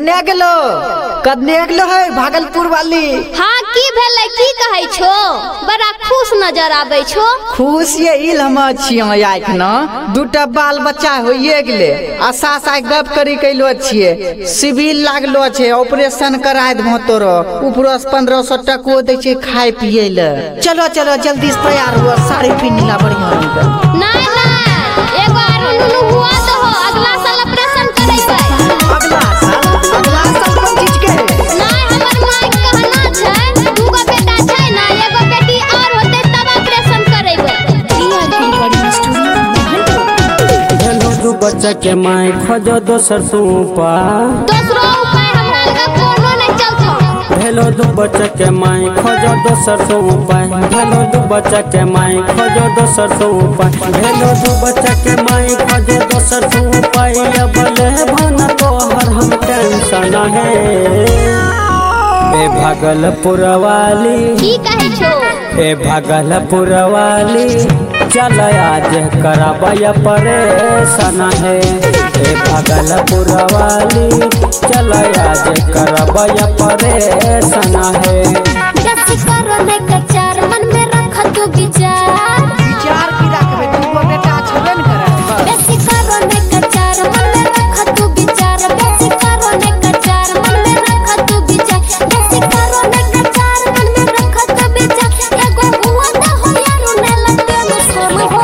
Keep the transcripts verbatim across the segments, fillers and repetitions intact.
कन्या गेलो कन्या गेलो है भागलपुर वाली। हाँ की भेले की कहै छो बड़ा खुश नजर आबै छो। खुश ये इल हम छियै आइक न दूटा बाल बच्चा होइए गेले आशा सा गप करी कैलो छियै सिविल लागलो छै ऑपरेशन कराय दमो तोरो ऊपर से पंद्रह सौ टको दै छै खाय पिए ले। चलो चलो जल्दी से तैयार हो साड़ी पिन्हला बढ़िया रंग। नहीं नहीं एगो आरो नुनु हुआ तो हो अगला साल ऑपरेशन करेबै। अगला साल अगला साल कोन चीज के नहीं हमर माई कहना छै दूगो बेटा छै ना एगो बेटी और होते तब ऑपरेशन करेबै। हेलो दू बच्चा के माई खोजो दोसर सूपा दूसरो उपाय हमरा लगा कोनो नहीं चलतो। हेलो दू बच्चा के माई खोजो दोसर सूपा हेलो दू बच्चा के माई खोजो दोसर सूपा हेलो दू बच्चा के माई खोजो दोसर सूपा बोले भन तोहर हम टेंशन है ए भागलपुर वाली की कहै छो ए भागलपुर वाली चल आज कराबया परेशान है ए भागलपुर वाली चल आज कराबया परेशान है। दस करो ने कचार मन में रख तू विचार विचार की रखबे दूगो बेटा छबे न करे। दस करो ने कचार मन में रख तू विचार दस करो ने कचार मन में रख तू विचार दस करो ने कचार मन में रख तू विचार एगो हुआ त हो यारो ने लगे मुसम हो।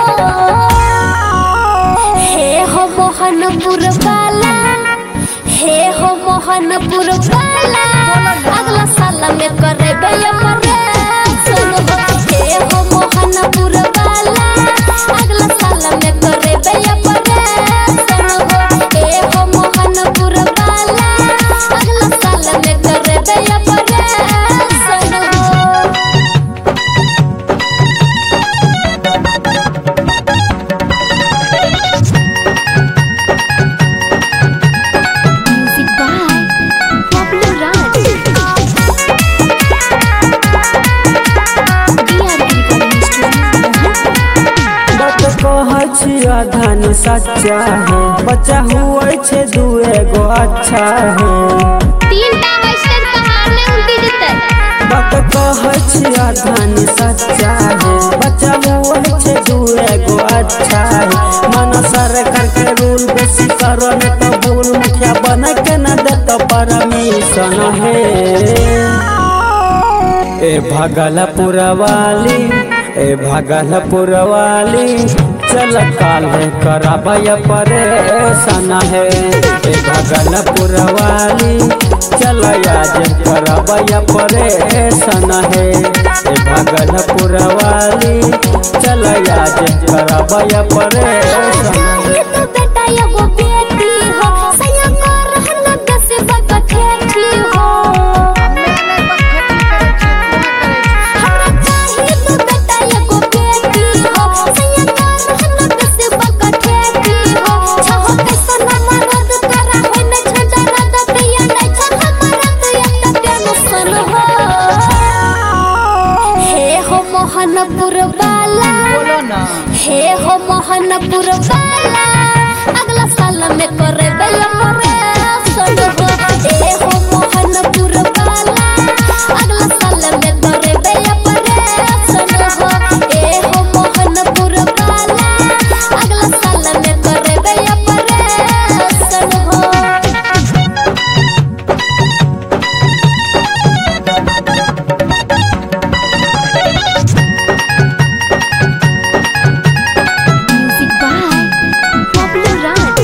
हे हो मोहनपुर वाला हे हो मोहनपुर वाला अगला साल में करेबे ऑपरेशन हो। हे हो मोहनपुर वाला अगला साल में करेबे ऑपरेशन हो। हे हो मोहनपुर वाला अगला साल में करेबे ऑपरेशन हो। Music by Pablo Raj. बात कहै छिया धन सच्चा है बच्चा हुए छे दुए गो अच्छा है। तीन टा वैसे कहार में उल्टी जते बात कहै छिया धन सच्चा है बच्चा हुए छे दुए गो अच्छा है। मन सरकार के रूल बेसी करो ने तो भूल मुखिया बन के न देत परमिशन है ए भागलपुर वाली ए भागलपुर वाली चल काल कराबया परेशान है ए भागलपुर वाली चल आज कराबया परेशान है ए भागलपुर वाली चल आज कराबया परेशान है। तो बेटा एगो बेटी हो सया कर रहल कैसे बकठेठी हो। हमरा चाहिए तो बेटा एगो बेटी हो सया कर रहल कैसे बकठेठी हो। छहो कैसे न मरद करा है न छोड़ा रद पिया नहीं छ हमरा तो एक टेंशन हो। हे हो मोहनपुर वाला बोलो ना हे हो मोहनपुर वाला अगला साल में करेबे ऑपरेशन हो। हे हो मोहनपुर वाला अगला साल में करेबे ऑपरेशन हो। हे हो मोहनपुर वाला अगला साल में करेबे ऑपरेशन हो। Music by Pablo Raj.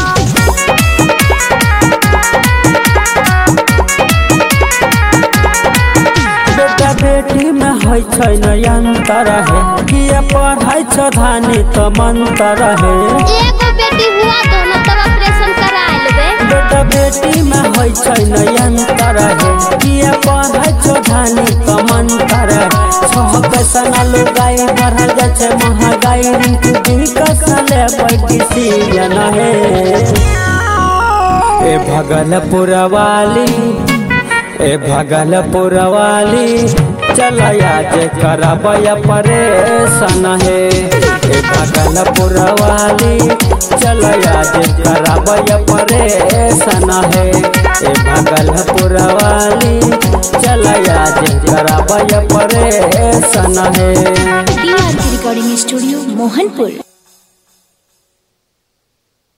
बेटा बेटी में है छै न अंतर है किया पढ़ाई छ धानी तो मंतर है। एगो बेटी हुआ तो न तब ऑपरेशन करा लेबे। बेटा बेटी में है छै न अंतर है किया पढ़ाई छ धानी तो मंतर है। छह पैसा न लुगाई बढ़ जाय छै महंगाई रिंक दी कसले बैठी सीजन है ए भागलपुर वाली ए भागलपुर वाली चल आज कराबया परेशान है ए भागलपुर वाली चल आज कराबया परेशान है ए भागलपुर वाली चला आज कराबय परेशान है। डी आर के रिकॉर्डिंग स्टूडियो मोहनपुर।